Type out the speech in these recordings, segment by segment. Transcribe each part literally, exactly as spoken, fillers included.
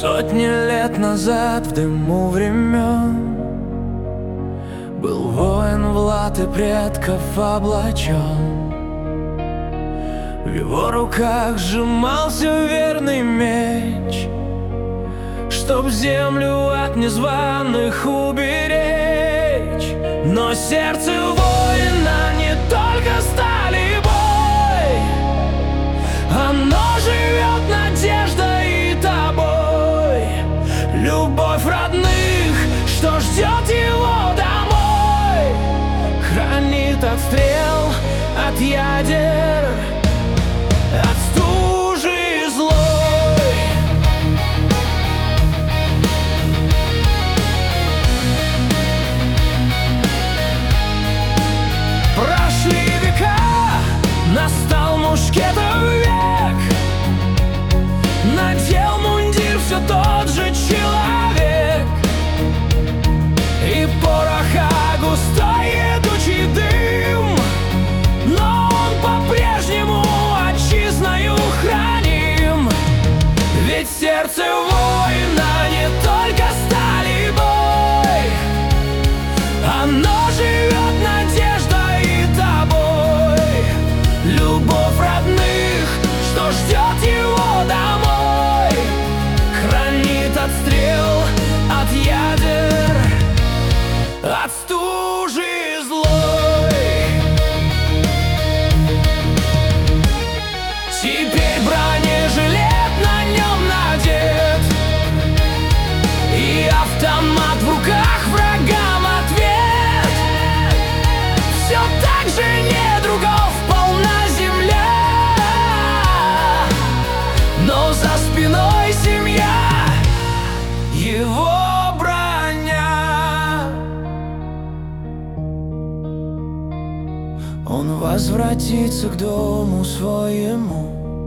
Сотни лет назад в дыму времен был воин в латы предков облачен. В его руках сжимался верный меч, чтоб землю от незваных уберечь. Но сердце воина не только сталь и бой, оно живет надеждой и тобой. Любовь родных, что ждет его домой, хранит от стрел, от ядер, от стужи злой. Прошли века, настал мушкетов век, надел мундир все тот же человек, и пороха густой едучий дым, но он по-прежнему отчизною храним. Ведь сердце воина не только сталь и бой, оно живет надеждой и тобой. Любовь родных, что ждет его домой, хранит от стрел, от ядер, от стужи злой. Теперь бронежилет на нем надет, и автомат в руках врагам ответ. Все так же недругов полна земля, но за спиной семья, его броня. Он возвратится к дому своему,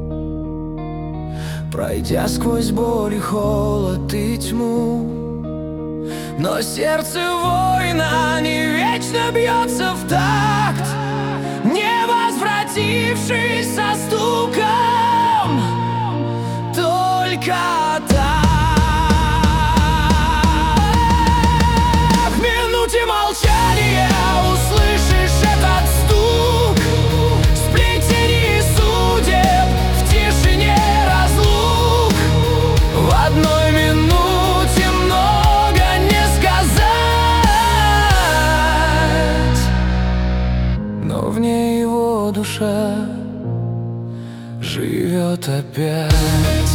пройдя сквозь боль и холод и тьму. Но сердце воина не вечно бьется в такт, не возвратившись со стуком, только так. В минуте молчания услышишь этот стук, сплетение судеб в тишине разлук. В одной минуте много не сказать, но в ней его душа живет опять.